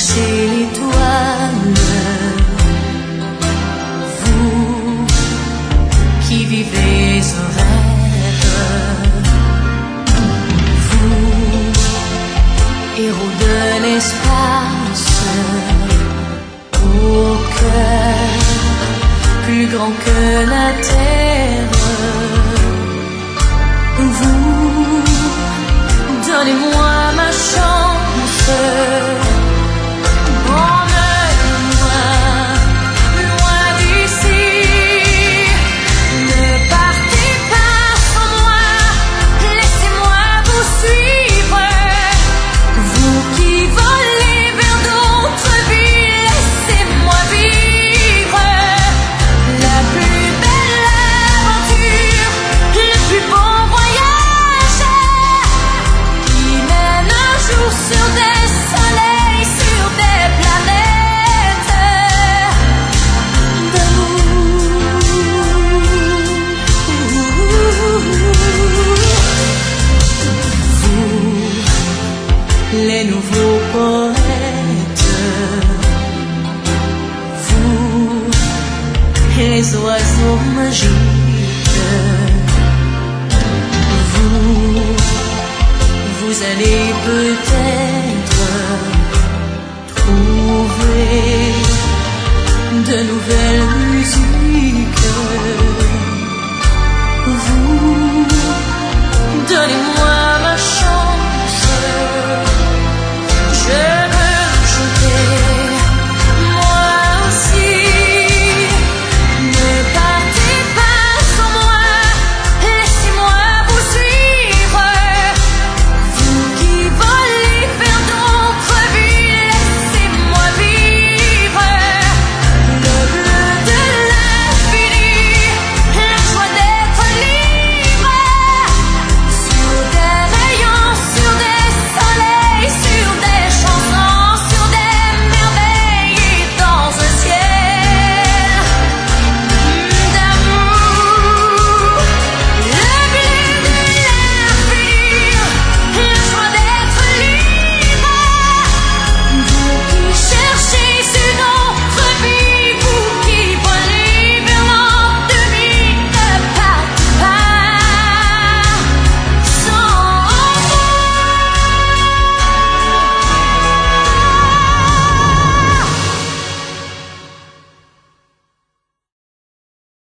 chercher l'étoile. Vous qui vivez un rêve, vous, héros de l'espace, au cœur plus grand que la terre. Vous, donnez-moi ma chance. Emmenez-moi loin d'ici. Ne partez pas sans moi, laissez-moi vous suivre. Vous qui volez vers d'autres vies, laissez-moi vivre la plus belle aventure, le plus beau voyage qui mène un jour sur des soleils, sur des planètes d'amour. Vous, les nouveaux poètes, vous, les oiseaux magiques, vous allez peut-être